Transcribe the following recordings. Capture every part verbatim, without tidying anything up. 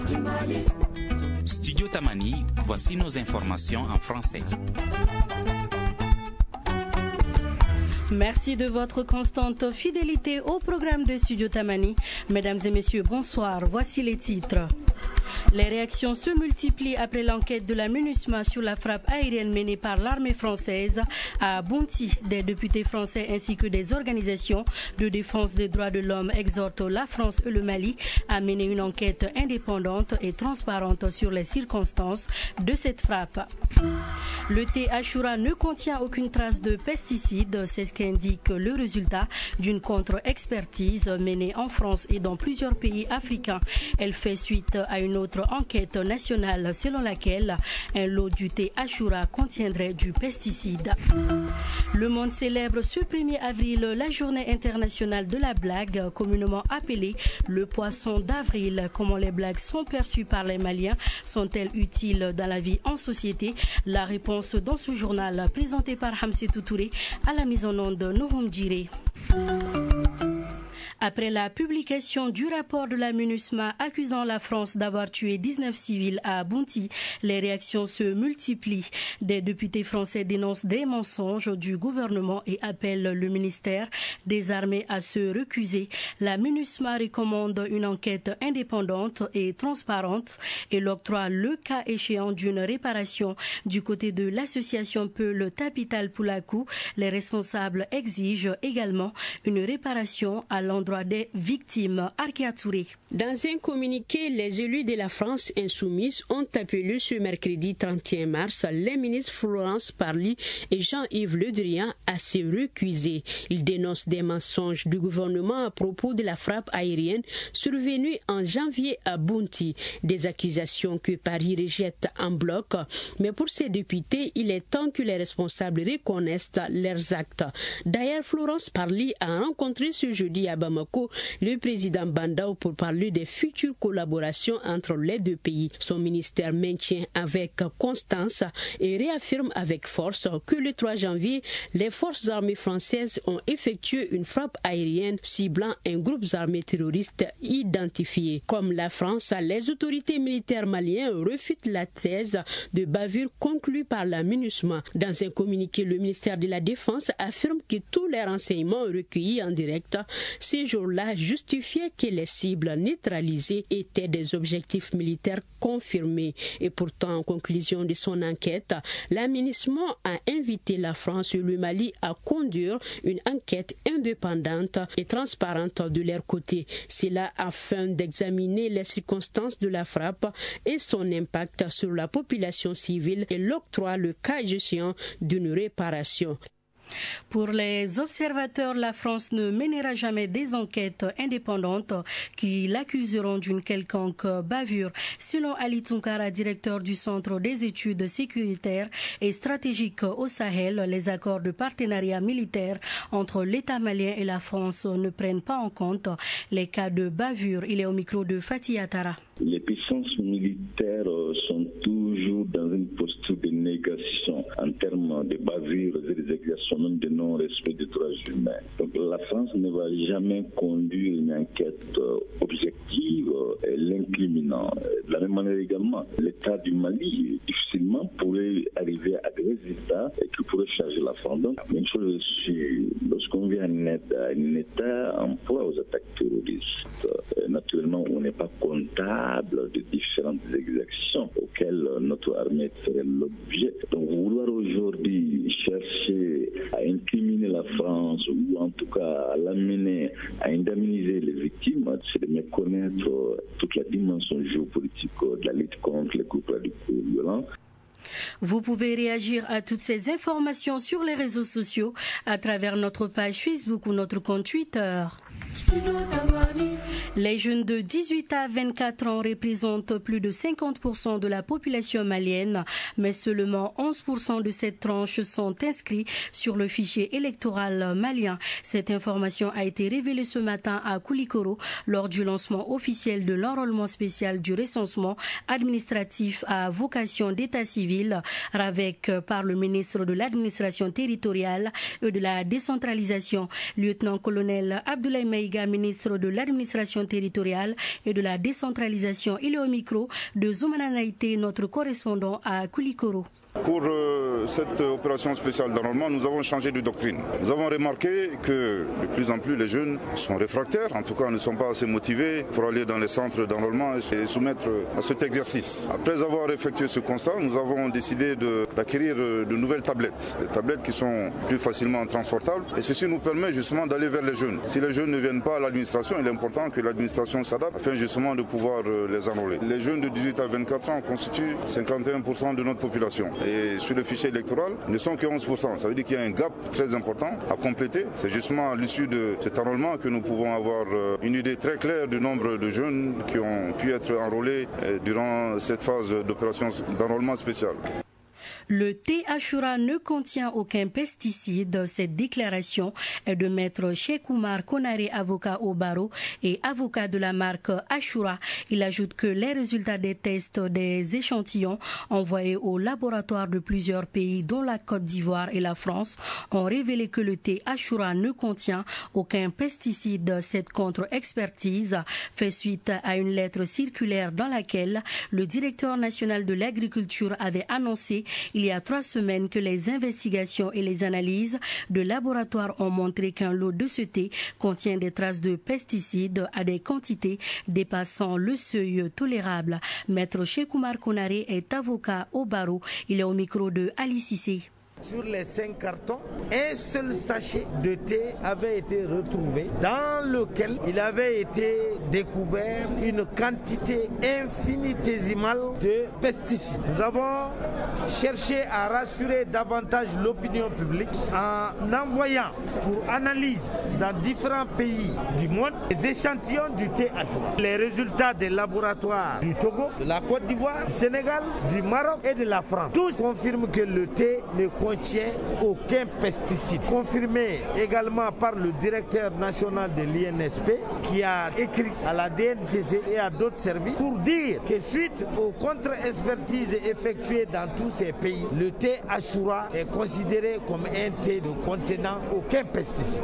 Studio Tamani, voici nos informations en français. Merci de votre constante fidélité au programme de Studio Tamani. Mesdames et messieurs, bonsoir. Voici les titres. Les réactions se multiplient après l'enquête de la MINUSMA sur la frappe aérienne menée par l'armée française à Bounti. Des députés français ainsi que des organisations de défense des droits de l'homme exhortent la France et le Mali à mener une enquête indépendante et transparente sur les circonstances de cette frappe. Le thé Ashura ne contient aucune trace de pesticides, c'est ce qu'indique le résultat d'une contre-expertise menée en France et dans plusieurs pays africains. Elle fait suite à une autre enquête nationale selon laquelle un lot du thé Ashura contiendrait du pesticide. Le monde célèbre ce premier avril la journée internationale de la blague, communément appelée le poisson d'avril. Comment les blagues sont perçues par les Maliens? Sont-elles utiles dans la vie en société? La réponse dans ce journal présenté par Hamsetou Touré, à la mise en onde de Nouhoum Djiré. Après la publication du rapport de la MINUSMA accusant la France d'avoir tué dix-neuf civils à Bounti, les réactions se multiplient. Des députés français dénoncent des mensonges du gouvernement et appellent le ministère des Armées à se recuser. La MINUSMA recommande une enquête indépendante et transparente et l'octroie le cas échéant d'une réparation. Du côté de l'association Peul Tapital Poulakou, les responsables exigent également une réparation à l'endroit des victimes. Arkia Touré. Dans un communiqué, les élus de la France insoumise ont appelé ce mercredi trente et un mars les ministres Florence Parly et Jean-Yves Le Drian à se recuser. Ils dénoncent des mensonges du gouvernement à propos de la frappe aérienne survenue en janvier à Bounti. Des accusations que Paris rejette en bloc. Mais pour ces députés, il est temps que les responsables reconnaissent leurs actes. D'ailleurs, Florence Parly a rencontré ce jeudi à Bamako le président Bandao pour parler des futures collaborations entre les deux pays. Son ministère maintient avec constance et réaffirme avec force que le trois janvier, les forces armées françaises ont effectué une frappe aérienne ciblant un groupe armé terroriste identifié. Comme la France, les autorités militaires maliennes refutent la thèse de bavure conclue par la MINUSMA. Dans un communiqué, le ministère de la Défense affirme que tous les renseignements recueillis en direct ces jours-là justifiaient que les cibles neutralisées étaient des objectifs militaires confirmés. Et pourtant, en conclusion de son enquête, la MINUSMA a invité la France et le Mali à conduire une enquête indépendante et transparente de leur côté. C'est là afin d'examiner les circonstances de la frappe et son impact sur la population civile et l'octroi le cas échéant d'une réparation. Pour les observateurs, la France ne mènera jamais des enquêtes indépendantes qui l'accuseront d'une quelconque bavure. Selon Ali Tunkara, directeur du Centre des études sécuritaires et stratégiques au Sahel, les accords de partenariat militaire entre l'État malien et la France ne prennent pas en compte les cas de bavure. Il est au micro de Fatih Atara. Les puissances militaires sont toujours dans une posture de négation en termes de bavures et des exactions, même de non-respect des droits humains. Donc la France ne va jamais conduire une enquête objective et l'incriminant. De la même manière également, l'État du Mali difficilement pourrait arriver à des résultats qui pourraient changer la France. Donc, une chose est sûre, lorsqu'on vient en aide à un État en proie aux attaques terroristes, naturellement on n'est pas comptable de différentes exactions auxquelles notre armée serait l'objet. Donc vouloir aujourd'hui chercher à incriminer la France ou en tout cas à l'amener à indemniser les victimes, c'est de méconnaître toute la dimension géopolitique de la lutte contre les groupes radicaux violents. Vous pouvez réagir à toutes ces informations sur les réseaux sociaux à travers notre page Facebook ou notre compte Twitter. Les jeunes de dix-huit à vingt-quatre ans représentent plus de cinquante pour cent de la population malienne, mais seulement onze pour cent de cette tranche sont inscrits sur le fichier électoral malien. Cette information a été révélée ce matin à Koulikoro lors du lancement officiel de l'enrôlement spécial du recensement administratif à vocation d'état civil avec par le ministre de l'administration territoriale et de la décentralisation, lieutenant-colonel Abdoulaye Mey Maïga, ministre de l'administration territoriale et de la décentralisation. Il est au micro de Zoumana Naïté, notre correspondant à Koulikoro. Pour euh, cette opération spéciale d'enrôlement, nous avons changé de doctrine. Nous avons remarqué que de plus en plus les jeunes sont réfractaires, en tout cas ne sont pas assez motivés pour aller dans les centres d'enrôlement et se soumettre à cet exercice. Après avoir effectué ce constat, nous avons décidé de, d'acquérir de nouvelles tablettes, des tablettes qui sont plus facilement transportables et ceci nous permet justement d'aller vers les jeunes. Si les jeunes ne viennent pas à l'administration, il est important que l'administration s'adapte afin justement de pouvoir les enrôler. Les jeunes de dix-huit à vingt-quatre ans constituent cinquante et un pour cent de notre population. Et sur le fichier électoral, ne sont que onze pour cent. Ça veut dire qu'il y a un gap très important à compléter. C'est justement à l'issue de cet enrôlement que nous pouvons avoir une idée très claire du nombre de jeunes qui ont pu être enrôlés durant cette phase d'opération d'enrôlement spécial. Le thé Ashura ne contient aucun pesticide. Cette déclaration est de maître Cheikh Oumar Konaré, avocat au barreau et avocat de la marque Ashura. Il ajoute que les résultats des tests des échantillons envoyés au laboratoire de plusieurs pays, dont la Côte d'Ivoire et la France, ont révélé que le thé Ashura ne contient aucun pesticide. Cette contre-expertise fait suite à une lettre circulaire dans laquelle le directeur national de l'agriculture avait annoncé il y a trois semaines que les investigations et les analyses de laboratoire ont montré qu'un lot de ce thé contient des traces de pesticides à des quantités dépassant le seuil tolérable. Maître Cheikh Oumar Konaré est avocat au barreau. Il est au micro de Ali Cissé. Sur les cinq cartons, un seul sachet de thé avait été retrouvé dans lequel il avait été découvert une quantité infinitésimale de pesticides. Nous avons cherché à rassurer davantage l'opinion publique en envoyant pour analyse dans différents pays du monde les échantillons du thé Ashura. Les résultats des laboratoires du Togo, de la Côte d'Ivoire, du Sénégal, du Maroc et de la France. Tous confirment que le thé ne contient aucun pesticide. Confirmé également par le directeur national de l'I N S P qui a écrit à la D N C C et à d'autres services pour dire que suite aux contre-expertises effectuées dans tous ces pays, le thé Ashura est considéré comme un thé ne contenant aucun pesticide.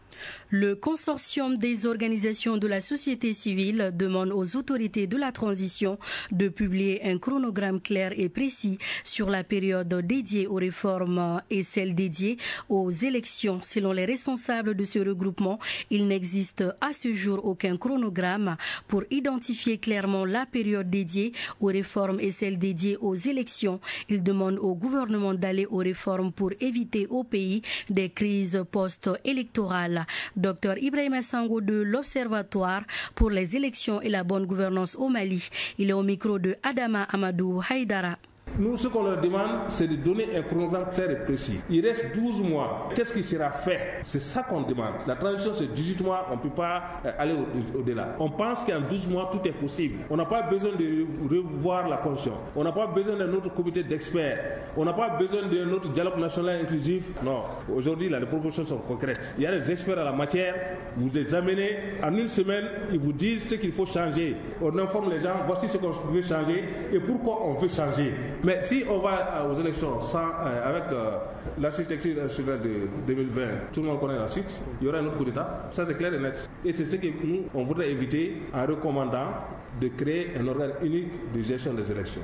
Le consortium des organisations de la société civile demande aux autorités de la transition de publier un chronogramme clair et précis sur la période dédiée aux réformes et celle dédiée aux élections. Selon les responsables de ce regroupement, il n'existe à ce jour aucun chronogramme pour identifier clairement la période dédiée aux réformes et celle dédiée aux élections. Ils demandent au gouvernement d'aller aux réformes pour éviter au pays des crises post-électorales. Docteur Ibrahima Sango de l'Observatoire pour les élections et la bonne gouvernance au Mali. Il est au micro de Adama Amadou Haïdara. Nous, ce qu'on leur demande, c'est de donner un chronogramme clair et précis. Il reste douze mois. Qu'est-ce qui sera fait? C'est ça qu'on demande. La transition, c'est dix-huit mois. On ne peut pas aller au-delà. On pense qu'en douze mois, tout est possible. On n'a pas besoin de revoir la Constitution. On n'a pas besoin d'un autre comité d'experts. On n'a pas besoin d'un autre dialogue national inclusif. Non. Aujourd'hui, là, les propositions sont concrètes. Il y a des experts à la matière. Vous les amenez en une semaine. Ils vous disent ce qu'il faut changer. On informe les gens. Voici ce qu'on veut changer et pourquoi on veut changer. Mais si on va aux élections sans, euh, avec euh, l'architecture institutionnelle de deux mille vingt, tout le monde connaît la suite, il y aura un autre coup d'État. Ça, c'est clair et net. Et c'est ce que nous, on voudrait éviter en recommandant de créer un organe unique de gestion des élections.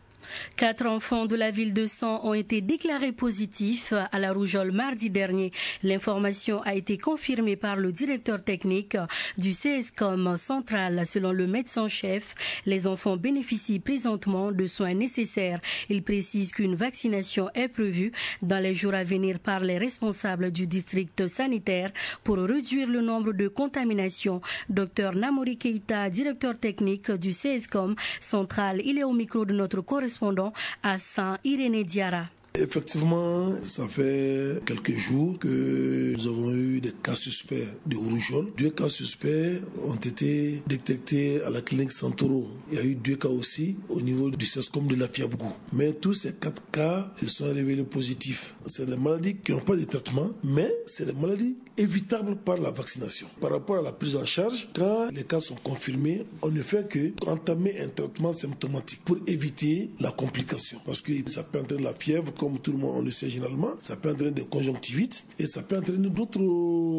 Quatre enfants de la ville de Sens ont été déclarés positifs à la rougeole mardi dernier. L'information a été confirmée par le directeur technique du CESCOM central. Selon le médecin-chef, les enfants bénéficient présentement de soins nécessaires. Il précise qu'une vaccination est prévue dans les jours à venir par les responsables du district sanitaire pour réduire le nombre de contaminations. Docteur Namori Keita, directeur technique du CESCOM central, il est au micro de notre correspondant à Saint Irénée Diarra. Effectivement, ça fait quelques jours que nous avons eu des cas suspects de rougeole. Deux cas suspects ont été détectés à la clinique Santoro. Il y a eu deux cas aussi au niveau du CESCOM de la Fiabgou. Mais tous ces quatre cas se sont révélés positifs. C'est des maladies qui n'ont pas de traitement, mais c'est des maladies évitables par la vaccination. Par rapport à la prise en charge, quand les cas sont confirmés, on ne fait que entamer un traitement symptomatique pour éviter la complication. Parce que ça peut entraîner la fièvre, comme tout le monde on le sait généralement, ça peut entraîner des conjonctivites et ça peut entraîner d'autres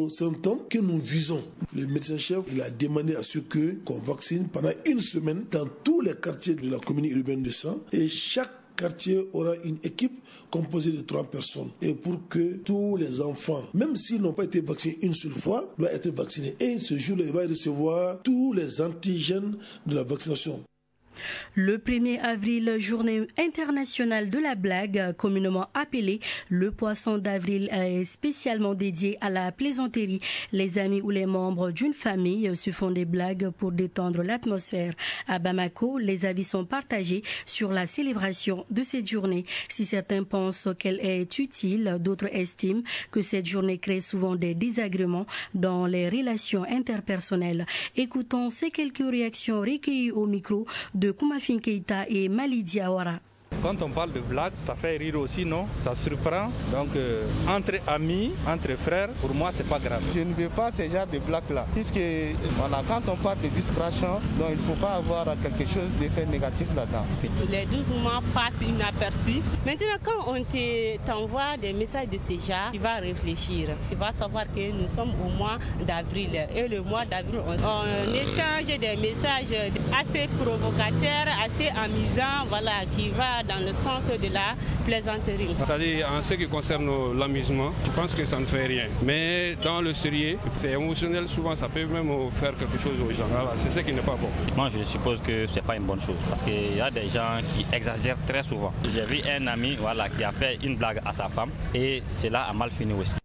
aux symptômes que nous visons. Le médecin-chef, il a demandé à ce que qu'on vaccine pendant une semaine dans tous les quartiers de la commune urbaine de San, et chaque quartier aura une équipe composée de trois personnes. Et pour que tous les enfants, même s'ils n'ont pas été vaccinés une seule fois, doivent être vaccinés. Et ce jour-là, il va recevoir tous les antigènes de la vaccination. Le premier avril, journée internationale de la blague, communément appelée le poisson d'avril, est spécialement dédié à la plaisanterie. Les amis ou les membres d'une famille se font des blagues pour détendre l'atmosphère. À Bamako, les avis sont partagés sur la célébration de cette journée. Si certains pensent qu'elle est utile, d'autres estiment que cette journée crée souvent des désagréments dans les relations interpersonnelles. Écoutons ces quelques réactions recueillies au micro de Koumafin Keita et Mali Diawara. Quand on parle de blague, ça fait rire aussi, non? Ça surprend. Donc, euh, entre amis, entre frères, pour moi, c'est pas grave. Je ne veux pas ce genre de blague-là. Puisque, voilà, quand on parle de distraction, donc il ne faut pas avoir quelque chose d'effet négatif là-dedans. Les douze mois passent inaperçus. Maintenant, quand on t'envoie des messages de ce genre, tu vas réfléchir. Tu vas savoir que nous sommes au mois d'avril. Et le mois d'avril, on, on échange des messages assez provocateurs, assez amusants, voilà, qui va dans le sens de la plaisanterie. C'est-à-dire, en ce qui concerne l'amusement, je pense que ça ne fait rien. Mais dans le sérieux, c'est émotionnel, souvent ça peut même faire quelque chose aux gens. Voilà, c'est ce qui n'est pas bon. Moi, je suppose que ce n'est pas une bonne chose parce qu'il y a des gens qui exagèrent très souvent. J'ai vu un ami voilà, qui a fait une blague à sa femme et cela a mal fini aussi.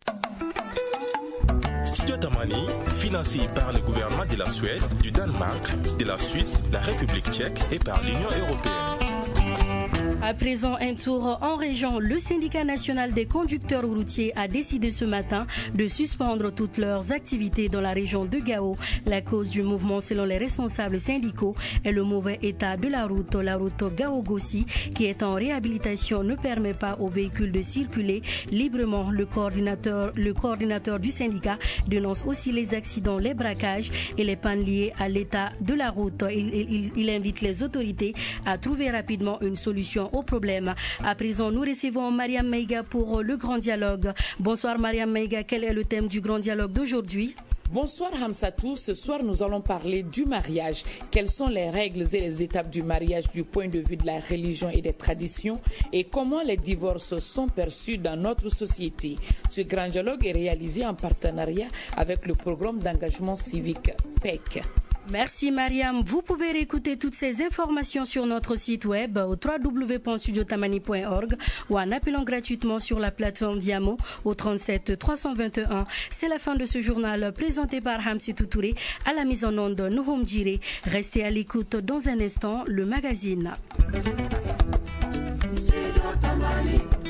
Studio Tamani, financé par le gouvernement de la Suède, du Danemark, de la Suisse, la République tchèque et par l'Union européenne. À présent, un tour en région. Le syndicat national des conducteurs routiers a décidé ce matin de suspendre toutes leurs activités dans la région de Gao. La cause du mouvement, selon les responsables syndicaux, est le mauvais état de la route. La route Gao-Gossi, qui est en réhabilitation, ne permet pas aux véhicules de circuler librement. Le coordinateur, le coordinateur du syndicat dénonce aussi les accidents, les braquages et les pannes liées à l'état de la route. Il, il, il invite les autorités à trouver rapidement une solution au problème. À présent, nous recevons Mariam Meiga pour le Grand Dialogue. Bonsoir Mariam Meiga, quel est le thème du Grand Dialogue d'aujourd'hui? Bonsoir Hamsatou, ce soir nous allons parler du mariage. Quelles sont les règles et les étapes du mariage du point de vue de la religion et des traditions et comment les divorces sont perçus dans notre société. Ce grand dialogue est réalisé en partenariat avec le programme d'engagement civique P E C. Merci Mariam. Vous pouvez réécouter toutes ces informations sur notre site web au w w w point studio tamani point org ou en appelant gratuitement sur la plateforme Viamo au trente-sept trois cent vingt et un. C'est la fin de ce journal présenté par Hamsitou Touré. À la mise en onde, Nouhoum Djiré. Restez à l'écoute dans un instant, le magazine. Studio Tamani.